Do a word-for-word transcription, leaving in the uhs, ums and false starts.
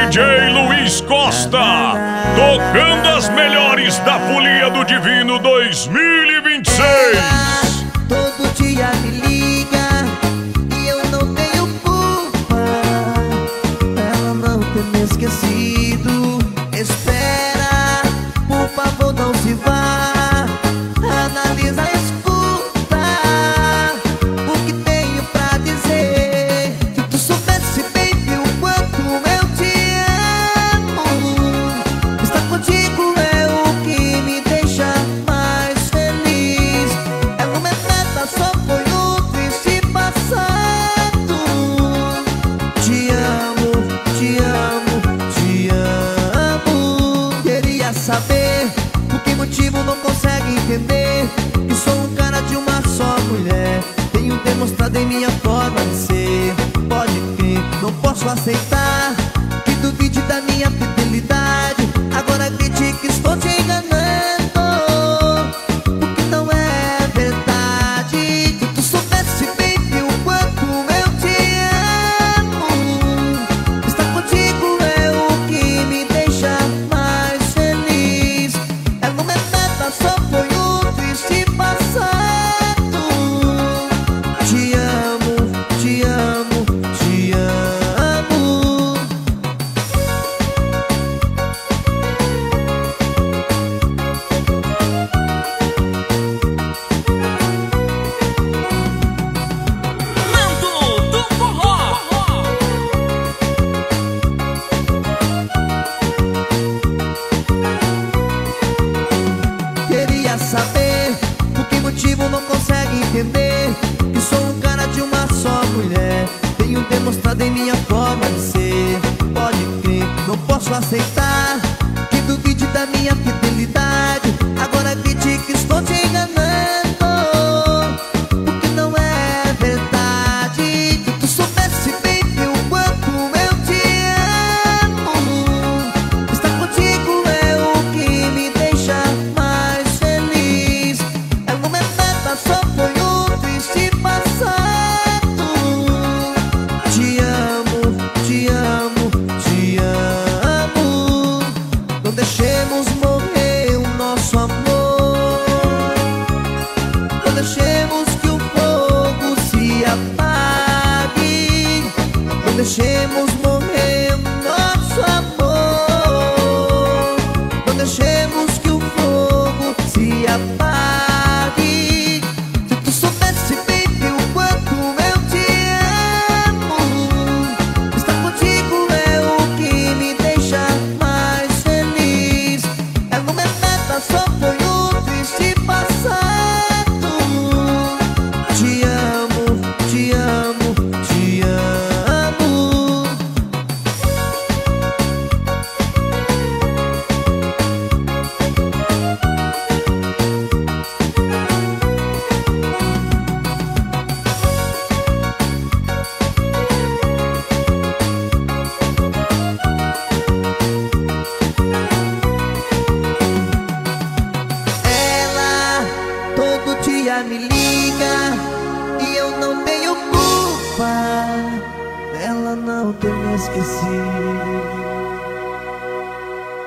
D J Luiz Costa, tocando as melhores da Folia do Divino dois mil e vinte e seis. Todo dia me liga e eu não tenho culpa. Ela não ter me esquecido. Espera, por favor, não se vá. Analisa, escuta o que tenho pra dizer. Se tu soubesse, baby, o quanto eu te amo. Estar contigo é o que me deixa mais feliz. Ela me meta, só foi um triste passado. Te amo, te amo, te amo. Queria saber por que motivo não consegue entender que sou um cara de uma só mulher. Tenho demonstrado em minha forma de ser. Pode crer, não posso aceitar que duvide da minha fidelidade. Agora grite que estou te enganando, o que não é verdade. Se tu soubesse, baby, o quanto eu te amo. Estar contigo é o que me deixa mais feliz. Ela não me meta, só foi um triste passado. Te amo, te amo, te amo. Mando do Forró. Queria saber por que motivo não consegue entender que sou um cara de uma só mulher. Tenho demonstrado em minha forma de ser. Pode crer, não posso aceitar que duvide da minha fidelidade. Agora grite que estou te enganando, o que não é verdade. Se tu soubesse, baby, o quanto eu te amo. Estar contigo é o que me deixa mais feliz. Ela não me meta, só foi um triste passado. Te amo, te amo, te amo. Não deixemos morrer o nosso amor. Não deixemos que o fogo se apague. Não deixemos morrer o nosso amor. Não deixemos que o fogo se apague. Se tu soubesse, baby, o quanto eu te amo. Estar contigo é o que me deixa mais feliz. Ela não me meta, só foi um triste passado. Te amo, te amo, te amo. Ela todo dia me liga e eu não tenho culpa dela não ter me esquecido.